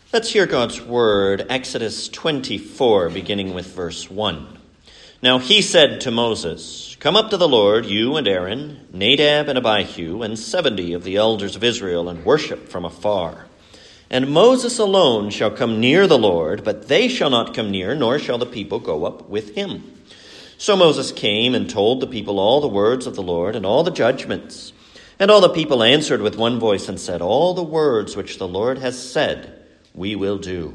Let's hear God's word, Exodus 24, beginning with verse 1. Now he said to Moses, "Come up to the Lord, you and Aaron, Nadab and Abihu, and 70 of the elders of Israel, and worship from afar. And Moses alone shall come near the Lord, but they shall not come near, nor shall the people go up with him." So Moses came and told the people all the words of the Lord and all the judgments. And all the people answered with one voice and said, "All the words which the Lord has said, we will do."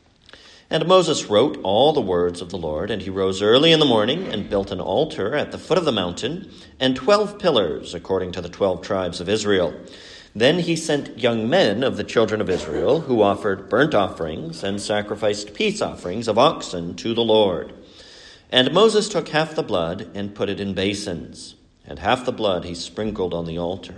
And Moses wrote all the words of the Lord, and he rose early in the morning and built an altar at the foot of the mountain, and 12 pillars according to the 12 tribes of Israel. Then he sent young men of the children of Israel, who offered burnt offerings and sacrificed peace offerings of oxen to the Lord. And Moses took half the blood and put it in basins, and half the blood he sprinkled on the altar.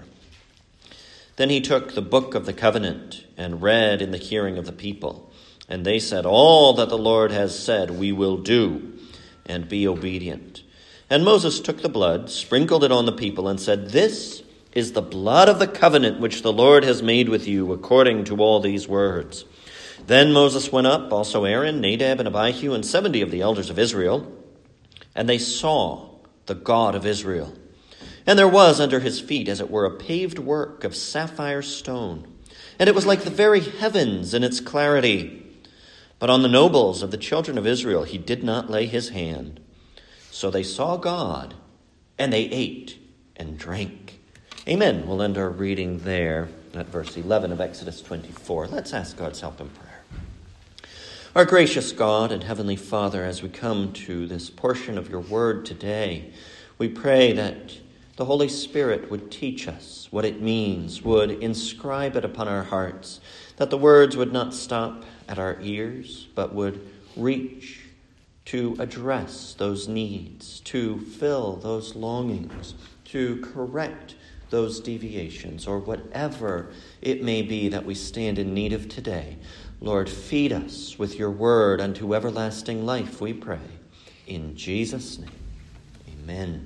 Then he took the book of the covenant and read in the hearing of the people. And they said, "All that the Lord has said we will do, and be obedient." And Moses took the blood, sprinkled it on the people, and said, "This is the blood of the covenant which the Lord has made with you according to all these words." Then Moses went up, also Aaron, Nadab, and Abihu, and 70 of the elders of Israel. And they saw the God of Israel. And there was under his feet, as it were, a paved work of sapphire stone. And it was like the very heavens in its clarity. But on the nobles of the children of Israel he did not lay his hand. So they saw God, and they ate and drank. Amen. We'll end our reading there at verse 11 of Exodus 24. Let's ask God's help in prayer. Our gracious God and Heavenly Father, as we come to this portion of your word today, we pray that the Holy Spirit would teach us what it means, would inscribe it upon our hearts, that the words would not stop at our ears, but would reach to address those needs, to fill those longings, to correct those deviations, or whatever it may be that we stand in need of today. Lord, feed us with your word unto everlasting life, we pray. In Jesus' name, amen.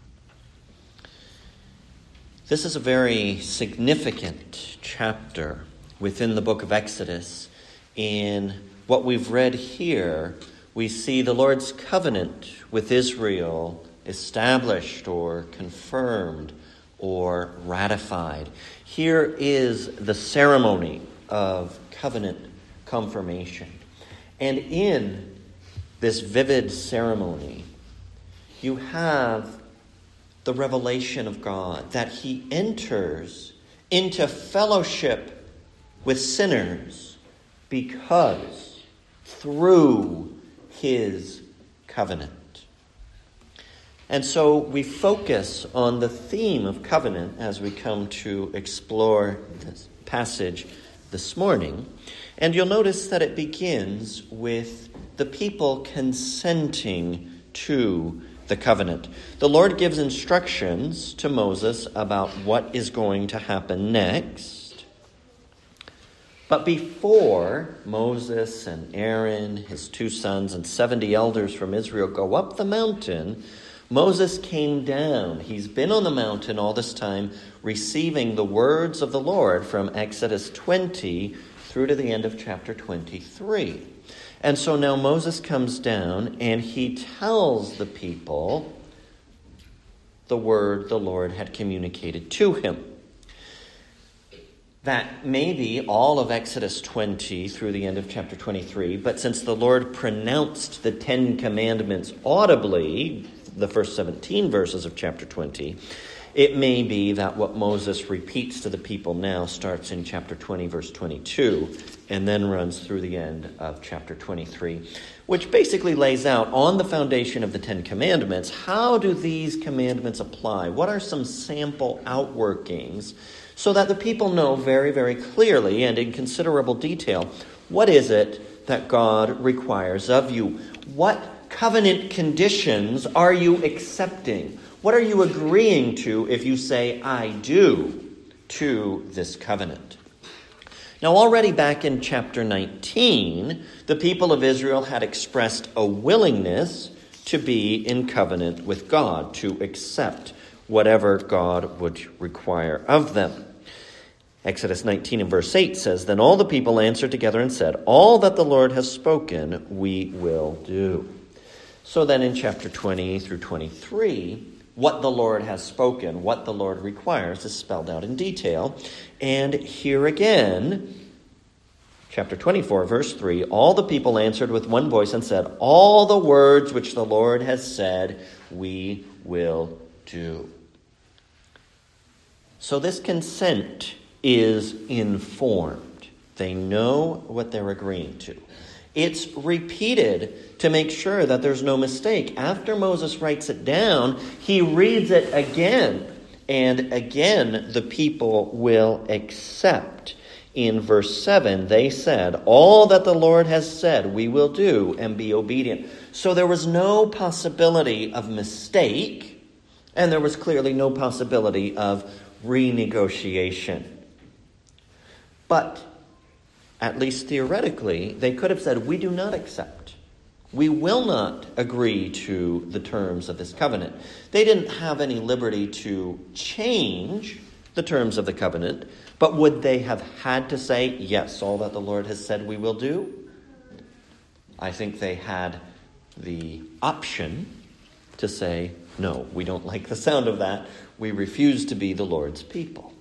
This is a very significant chapter within the book of Exodus. In what we've read here, we see the Lord's covenant with Israel established or confirmed or ratified. Here is the ceremony of covenant confirmation. And in this vivid ceremony, you have the revelation of God, that he enters into fellowship with sinners because through his covenant. And so we focus on the theme of covenant as we come to explore this passage this morning. And you'll notice that it begins with the people consenting to the covenant. The Lord gives instructions to Moses about what is going to happen next. But before Moses and Aaron, his 2 sons, and 70 elders from Israel go up the mountain, Moses came down. He's been on the mountain all this time, receiving the words of the Lord from Exodus 20 through to the end of chapter 23. And so now Moses comes down and he tells the people the word the Lord had communicated to him. That may be all of Exodus 20 through the end of chapter 23, but since the Lord pronounced the 10 commandments audibly, the first 17 verses of chapter 20, it may be that what Moses repeats to the people now starts in chapter 20, verse 22, and then runs through the end of chapter 23, which basically lays out on the foundation of the 10 commandments, how do these commandments apply? What are some sample outworkings so that the people know very, very clearly and in considerable detail, what is it that God requires of you? What covenant conditions are you accepting? What are you agreeing to if you say, "I do," to this covenant? Now, already back in chapter 19, the people of Israel had expressed a willingness to be in covenant with God, to accept whatever God would require of them. Exodus 19 and verse 8 says, "Then all the people answered together and said, 'All that the Lord has spoken, we will do.'" So then in chapter 20 through 23, what the Lord has spoken, what the Lord requires, is spelled out in detail. And here again, chapter 24, verse 3, "All the people answered with one voice and said, 'All the words which the Lord has said, we will do.'" So this consent is informed. They know what they're agreeing to. It's repeated to make sure that there's no mistake. After Moses writes it down, he reads it again, and again the people will accept. In verse 7, they said, "All that the Lord has said, we will do and be obedient." So there was no possibility of mistake, and there was clearly no possibility of renegotiation. But, at least theoretically, they could have said, "We do not accept. We will not agree to the terms of this covenant." They didn't have any liberty to change the terms of the covenant, but would they have had to say, "Yes, all that the Lord has said we will do"? I think they had the option to say, "No, we don't like the sound of that. We refuse to be the Lord's people."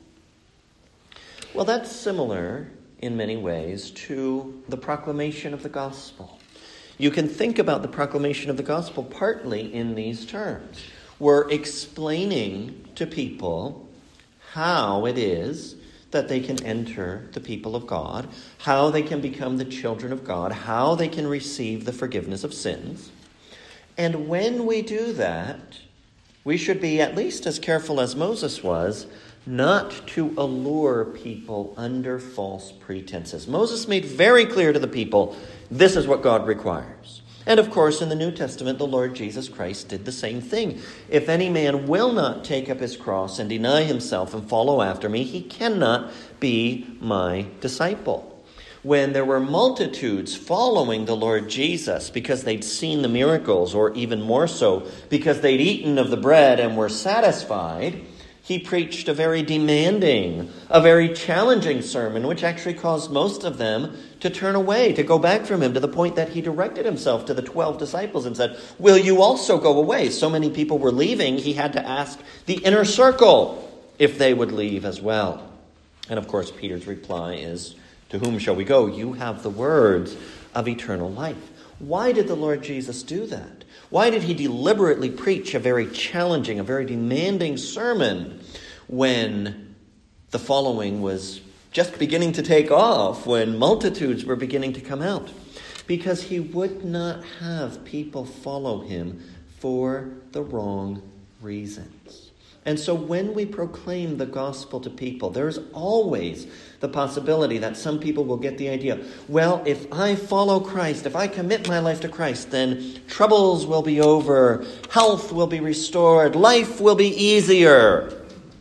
Well, that's similar in many ways to the proclamation of the gospel. You can think about the proclamation of the gospel partly in these terms. We're explaining to people how it is that they can enter the people of God, how they can become the children of God, how they can receive the forgiveness of sins. And when we do that, we should be at least as careful as Moses was not to allure people under false pretenses. Moses made very clear to the people, this is what God requires. And of course, in the New Testament, the Lord Jesus Christ did the same thing. "If any man will not take up his cross and deny himself and follow after me, he cannot be my disciple." When there were multitudes following the Lord Jesus because they'd seen the miracles, or even more so, because they'd eaten of the bread and were satisfied, he preached a very demanding, a very challenging sermon, which actually caused most of them to turn away, to go back from him, to the point that he directed himself to the 12 disciples and said, "Will you also go away?" So many people were leaving, he had to ask the inner circle if they would leave as well. And of course, Peter's reply is, "To whom shall we go? You have the words of eternal life." Why did the Lord Jesus do that? Why did he deliberately preach a very challenging, a very demanding sermon when the following was just beginning to take off, when multitudes were beginning to come out? Because he would not have people follow him for the wrong reasons. And so when we proclaim the gospel to people, there's always the possibility that some people will get the idea, well, if I follow Christ, if I commit my life to Christ, then troubles will be over, health will be restored, life will be easier.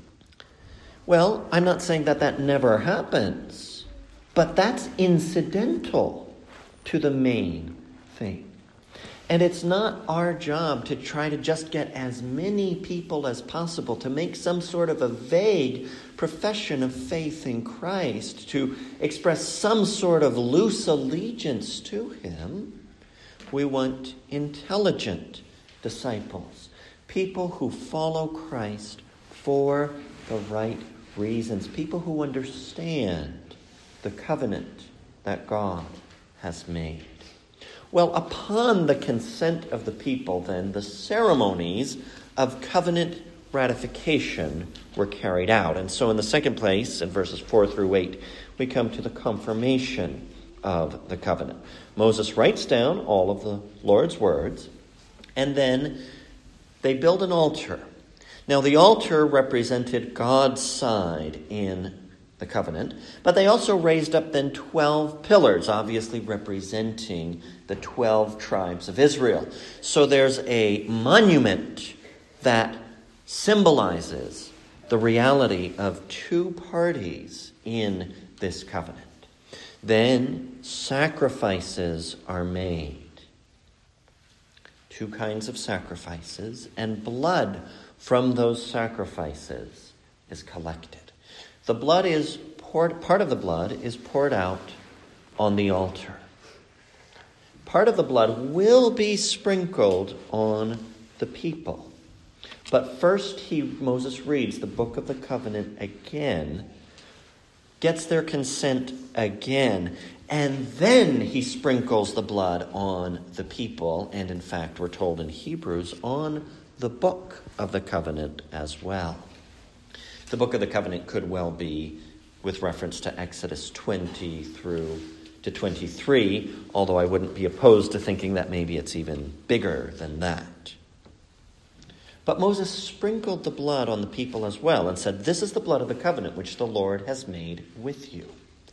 Well, I'm not saying that that never happens, but that's incidental to the main thing. And it's not our job to try to just get as many people as possible to make some sort of a vague profession of faith in Christ, to express some sort of loose allegiance to him. We want intelligent disciples, people who follow Christ for the right reasons, people who understand the covenant that God has made. Well, upon the consent of the people, then, the ceremonies of covenant ratification were carried out. And so in the second place, in verses 4 through 8, we come to the confirmation of the covenant. Moses writes down all of the Lord's words, and then they build an altar. Now, the altar represented God's side in the covenant, but they also raised up then 12 pillars, obviously representing the 12 tribes of Israel. So there's a monument that symbolizes the reality of two parties in this covenant. Then sacrifices are made. Two kinds of sacrifices, and blood from those sacrifices is collected. The blood is part of the blood is poured out on the altar. Part of the blood will be sprinkled on the people. But first Moses reads the book of the covenant again, gets their consent again, and then he sprinkles the blood on the people, and in fact, we're told in Hebrews, on the book of the covenant as well. The book of the covenant could well be with reference to Exodus 20 through to 23, although I wouldn't be opposed to thinking that maybe it's even bigger than that. But Moses sprinkled the blood on the people as well and said, "This is the blood of the covenant which the Lord has made with you."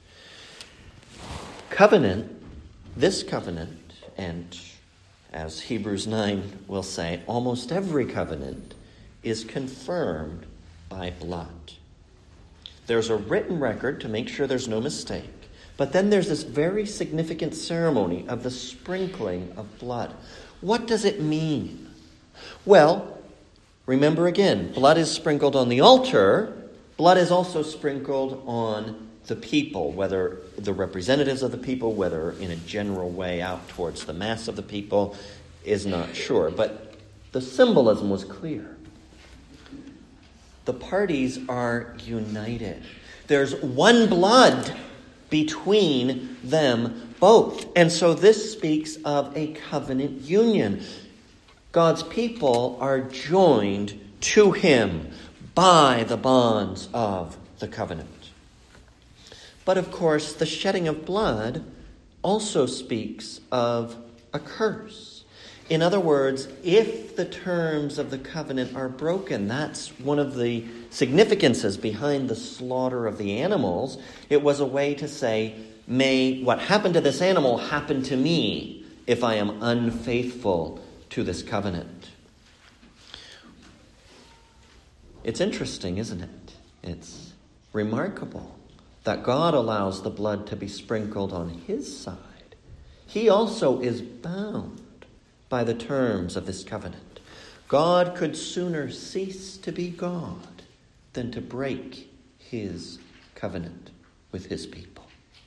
This covenant, and as Hebrews 9 will say, almost every covenant is confirmed by blood. There's a written record to make sure there's no mistake, but then there's this very significant ceremony of the sprinkling of blood. What does it mean? Well, remember again, blood is sprinkled on the altar. Blood is also sprinkled on the people, whether the representatives of the people, whether in a general way out towards the mass of the people, is not sure. But the symbolism was clear. The parties are united. There's one blood between them both. And so this speaks of a covenant union. God's people are joined to him by the bonds of the covenant. But of course, the shedding of blood also speaks of a curse. In other words, if the terms of the covenant are broken, that's one of the significances behind the slaughter of the animals. It was a way to say, may what happened to this animal happen to me if I am unfaithful to this covenant. It's interesting, isn't it? It's remarkable that God allows the blood to be sprinkled on his side. He also is bound by the terms of this covenant. God could sooner cease to be God than to break his covenant with his people.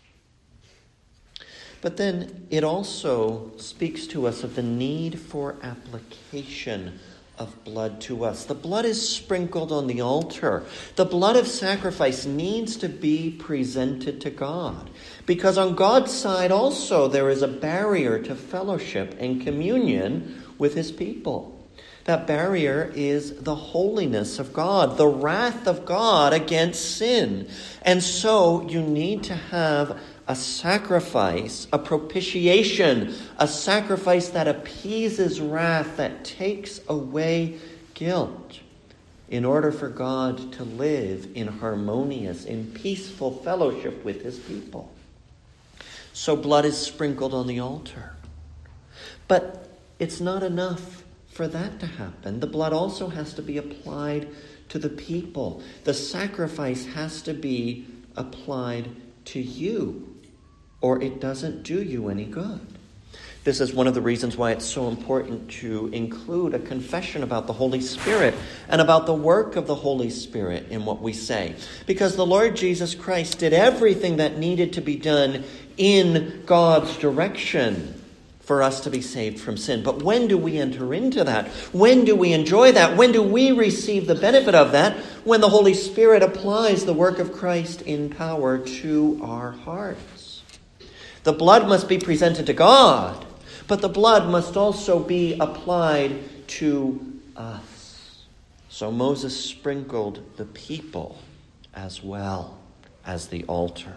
But then it also speaks to us of the need for application of blood to us. The blood is sprinkled on the altar. The blood of sacrifice needs to be presented to God, because on God's side also there is a barrier to fellowship and communion with his people. That barrier is the holiness of God, the wrath of God against sin. And so you need to have a sacrifice, a propitiation, a sacrifice that appeases wrath, that takes away guilt, in order for God to live in harmonious, in peaceful fellowship with his people. So blood is sprinkled on the altar. But it's not enough for that to happen. The blood also has to be applied to the people. The sacrifice has to be applied to you, or it doesn't do you any good. This is one of the reasons why it's so important to include a confession about the Holy Spirit and about the work of the Holy Spirit in what we say. Because the Lord Jesus Christ did everything that needed to be done in God's direction for us to be saved from sin. But when do we enter into that? When do we enjoy that? When do we receive the benefit of that? When the Holy Spirit applies the work of Christ in power to our hearts. The blood must be presented to God, but the blood must also be applied to us. So Moses sprinkled the people as well as the altar.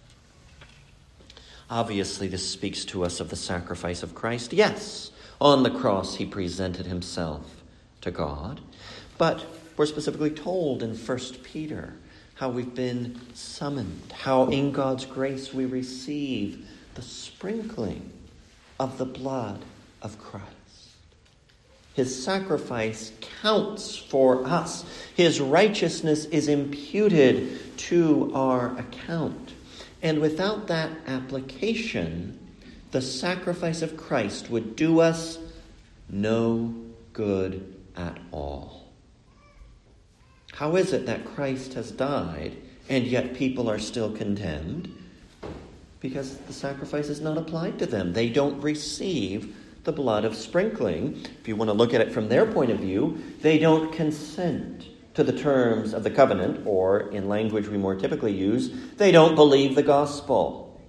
Obviously, this speaks to us of the sacrifice of Christ. Yes, on the cross he presented himself to God, but we're specifically told in 1 Peter how we've been summoned, how in God's grace we receive the sprinkling of the blood of Christ. His sacrifice counts for us. His righteousness is imputed to our account. And without that application, the sacrifice of Christ would do us no good at all. How is it that Christ has died And yet people are still condemned because the sacrifice is not applied to them. They don't receive the blood of sprinkling. If you want to look at it from their point of view, they don't consent to the terms of the covenant, or in language we more typically use, they don't believe the gospel.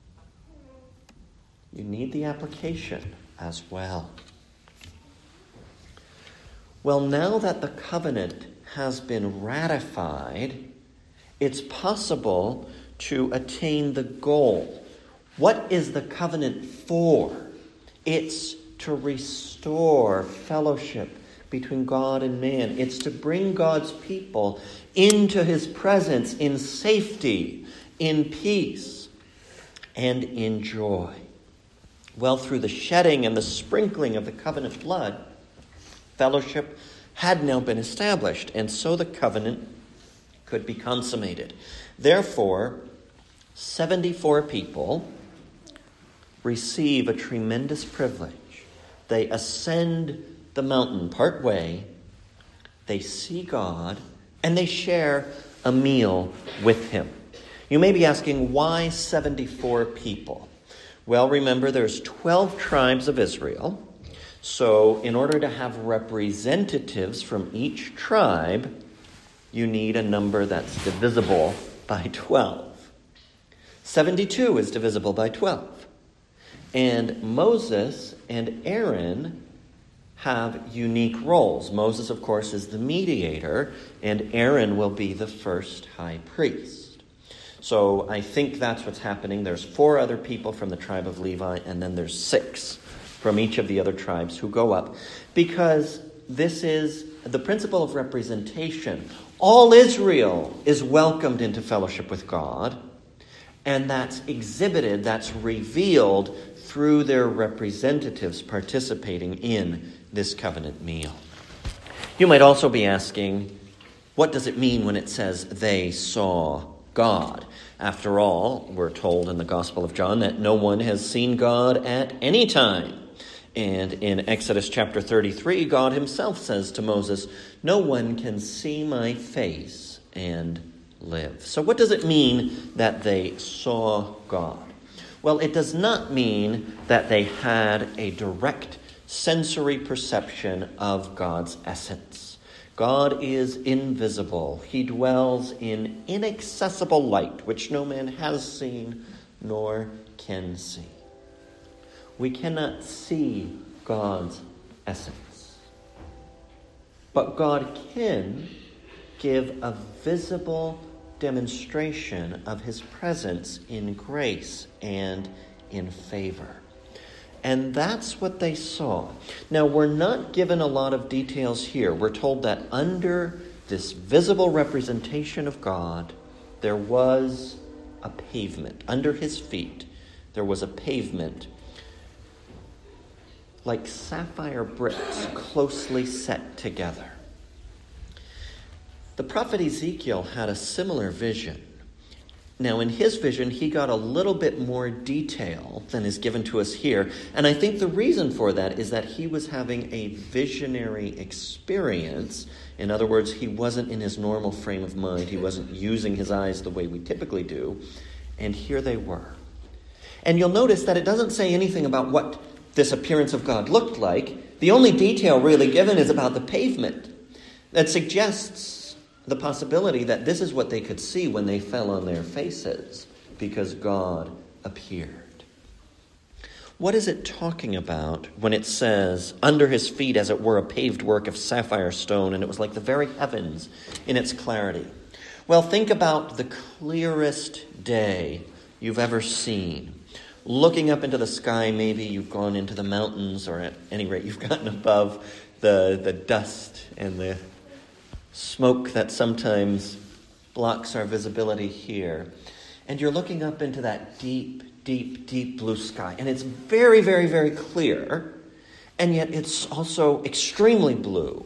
You need the application as well. Well, now that the covenant has been ratified, it's possible to attain the goal. What is the covenant for? It's to restore fellowship between God and man. It's to bring God's people into his presence in safety, in peace, and in joy. Well, through the shedding and the sprinkling of the covenant blood, fellowship had now been established, and so the covenant could be consummated. Therefore, 74 people receive a tremendous privilege. They ascend the mountain part way, they see God, and they share a meal with him. You may be asking, why 74 people? Well, remember, there's 12 tribes of Israel. So in order to have representatives from each tribe, you need a number that's divisible by 12. 72 is divisible by 12. And Moses and Aaron have unique roles. Moses, of course, is the mediator, and Aaron will be the first high priest. So I think that's what's happening. There's 4 other people from the tribe of Levi, and then there's 6 from each of the other tribes who go up, because this is the principle of representation. All Israel is welcomed into fellowship with God, and that's exhibited, that's revealed through their representatives participating in this covenant meal. You might also be asking, what does it mean when it says they saw God? After all, we're told in the Gospel of John that no one has seen God at any time. And in Exodus chapter 33, God himself says to Moses, "No one can see my face and live." So what does it mean that they saw God? Well, it does not mean that they had a direct sensory perception of God's essence. God is invisible. He dwells in inaccessible light, which no man has seen nor can see. We cannot see God's essence. But God can give a visible demonstration of his presence in grace and in favor. And that's what they saw. Now, we're not given a lot of details here. We're told that under this visible representation of God, there was a pavement. Under his feet, there was a pavement like sapphire bricks closely set together. The prophet Ezekiel had a similar vision. Now, in his vision, he got a little bit more detail than is given to us here. And I think the reason for that is that he was having a visionary experience. In other words, he wasn't in his normal frame of mind. He wasn't using his eyes the way we typically do. And here they were. And you'll notice that it doesn't say anything about what this appearance of God looked like. The only detail really given is about the pavement. That suggests the possibility that this is what they could see when they fell on their faces, because God appeared. What is it talking about when it says, under his feet as it were a paved work of sapphire stone, and it was like the very heavens in its clarity? Well, think about the clearest day you've ever seen. Looking up into the sky, maybe you've gone into the mountains, or at any rate, you've gotten above the dust and the smoke that sometimes blocks our visibility here. And you're looking up into that deep, deep, deep blue sky. And it's very, very, very clear. And yet it's also extremely blue.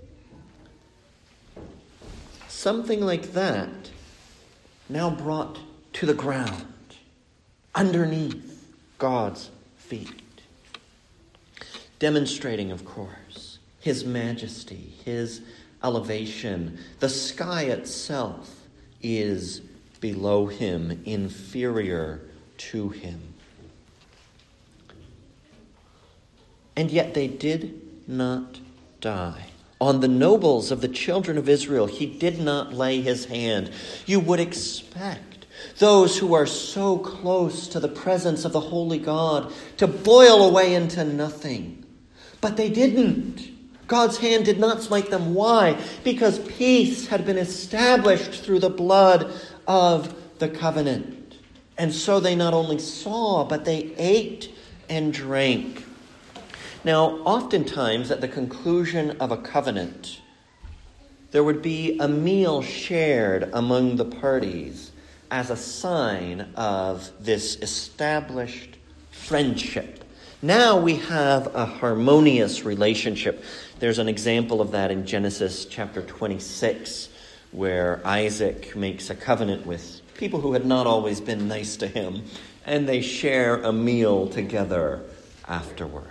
Something like that now brought to the ground, underneath God's feet. Demonstrating, of course, his majesty, his elevation. The sky itself is below him, inferior to him. And yet they did not die. On the nobles of the children of Israel, he did not lay his hand. You would expect those who are so close to the presence of the holy God to boil away into nothing. But they didn't. God's hand did not smite them. Why? Because peace had been established through the blood of the covenant. And so they not only saw, but they ate and drank. Now, oftentimes at the conclusion of a covenant, there would be a meal shared among the parties as a sign of this established friendship. Now we have a harmonious relationship. There's an example of that in Genesis chapter 26, where Isaac makes a covenant with people who had not always been nice to him, and they share a meal together afterwards.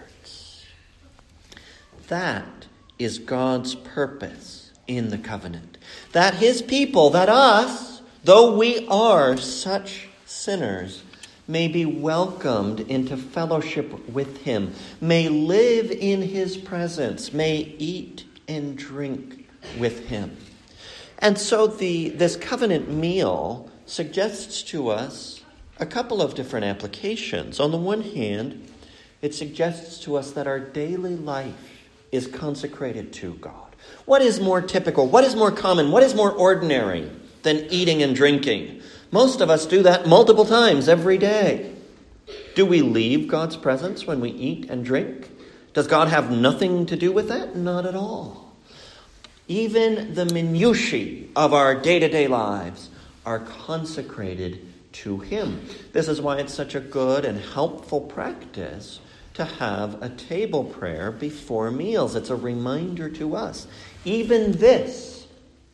That is God's purpose in the covenant. That his people, that us, though we are such sinners, may be welcomed into fellowship with him, may live in his presence, may eat and drink with him. And so this covenant meal suggests to us a couple of different applications. On the one hand, it suggests to us that our daily life is consecrated to God. What is more typical? What is more common? What is more ordinary than eating and drinking? Most of us do that multiple times every day. Do we leave God's presence when we eat and drink? Does God have nothing to do with that? Not at all. Even the minutiae of our day-to-day lives are consecrated to him. This is why it's such a good and helpful practice to have a table prayer before meals. It's a reminder to us. Even this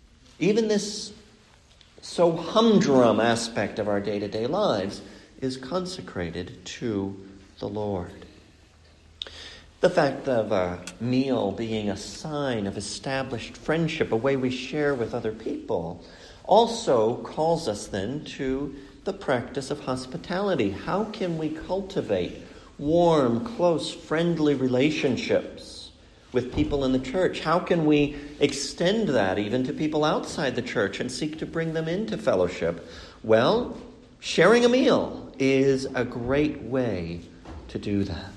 so humdrum aspect of our day-to-day lives is consecrated to the Lord. The fact of a meal being a sign of established friendship, a way we share with other people, also calls us then to the practice of hospitality. How can we cultivate warm, close, friendly relationships with people in the church? How can we extend that even to people outside the church and seek to bring them into fellowship? Well, sharing a meal is a great way to do that.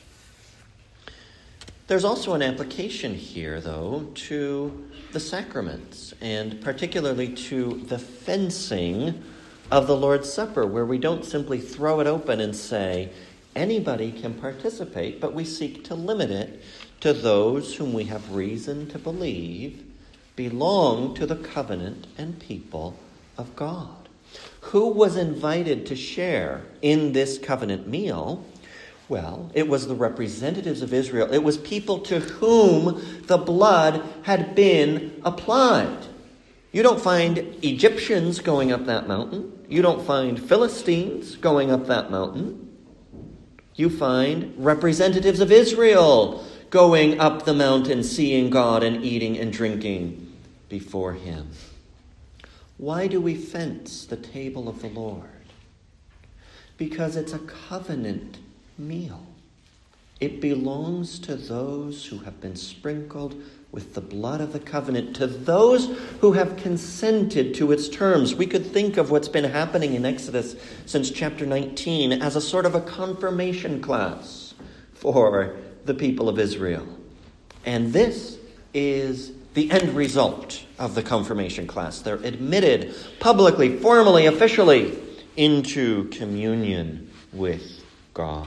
There's also an application here, though, to the sacraments, and particularly to the fencing of the Lord's Supper, where we don't simply throw it open and say, anybody can participate, but we seek to limit it to those whom we have reason to believe belong to the covenant and people of God. Who was invited to share in this covenant meal? Well, it was the representatives of Israel. It was people to whom the blood had been applied. You don't find Egyptians going up that mountain. You don't find Philistines going up that mountain. You find representatives of Israel going up the mountain, seeing God and eating and drinking before him. Why do we fence the table of the Lord? Because it's a covenant meal. It belongs to those who have been sprinkled with the blood of the covenant, to those who have consented to its terms. We could think of what's been happening in Exodus since chapter 19 as a sort of a confirmation class for the people of Israel. And this is the end result of the confirmation class. They're admitted publicly, formally, officially into communion with God.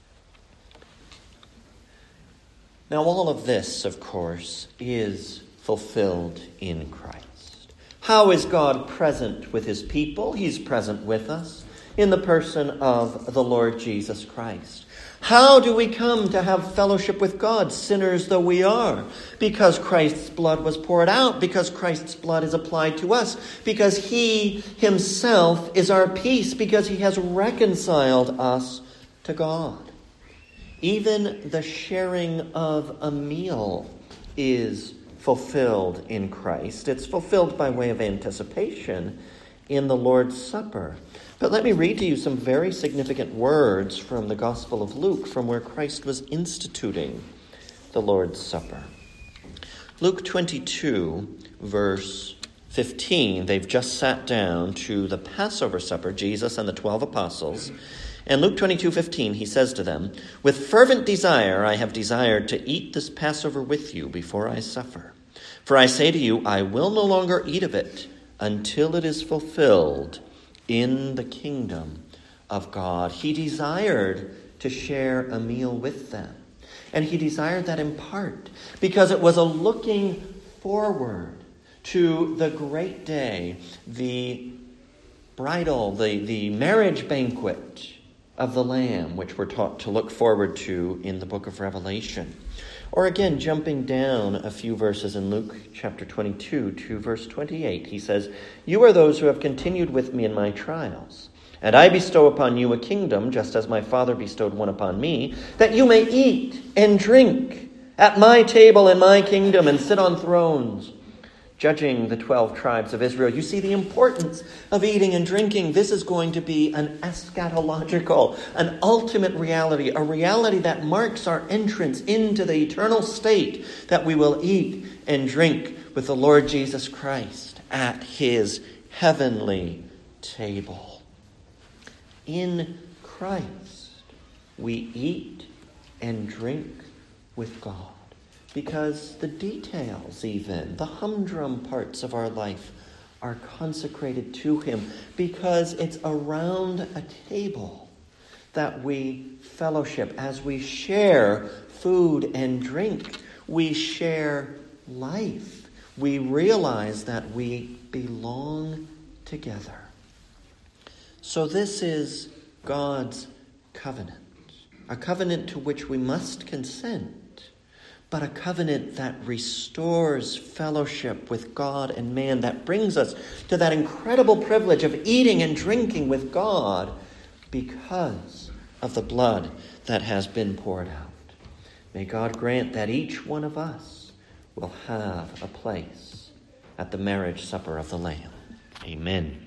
Now, all of this, of course, is fulfilled in Christ. How is God present with his people? He's present with us in the person of the Lord Jesus Christ. How do we come to have fellowship with God, sinners though we are? Because Christ's blood was poured out, because Christ's blood is applied to us, because he himself is our peace, because he has reconciled us to God. Even the sharing of a meal is fulfilled in Christ. It's fulfilled by way of anticipation, in the Lord's Supper. But let me read to you some very significant words from the Gospel of Luke, from where Christ was instituting the Lord's Supper. Luke 22, verse 15, they've just sat down to the Passover supper, Jesus and the 12 apostles. And Luke 22:15, he says to them, "With fervent desire I have desired to eat this Passover with you before I suffer. For I say to you, I will no longer eat of it until it is fulfilled in the kingdom of God." He desired to share a meal with them. And he desired that in part because it was a looking forward to the great day, the bridal, the marriage banquet of the Lamb, which we're taught to look forward to in the book of Revelation. Or again, jumping down a few verses in Luke chapter 22 to verse 28, he says, "You are those who have continued with me in my trials, and I bestow upon you a kingdom, just as my Father bestowed one upon me, that you may eat and drink at my table in my kingdom and sit on thrones, judging the 12 tribes of Israel." You see the importance of eating and drinking. This is going to be an eschatological, an ultimate reality, a reality that marks our entrance into the eternal state that we will eat and drink with the Lord Jesus Christ at his heavenly table. In Christ, we eat and drink with God. Because the details even, the humdrum parts of our life are consecrated to him. Because it's around a table that we fellowship. As we share food and drink, we share life. We realize that we belong together. So this is God's covenant. A covenant to which we must consent. But a covenant that restores fellowship with God and man, that brings us to that incredible privilege of eating and drinking with God because of the blood that has been poured out. May God grant that each one of us will have a place at the marriage supper of the Lamb. Amen.